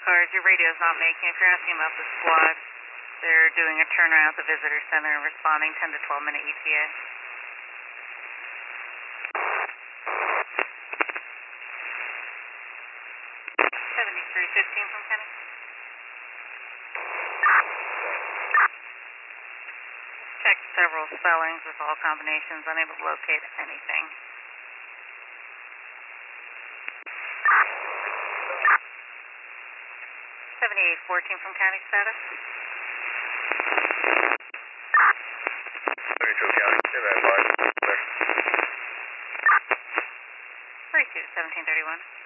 cars. Your radio's not making. If you're asking about the squad, they're doing a turnaround at the visitor center and responding 10 to 12 minute ETA. 7315 from Kenny. Checked several spellings with all combinations, unable to locate anything. 7814 from county status. 32 county, give that line. 42 to 1731.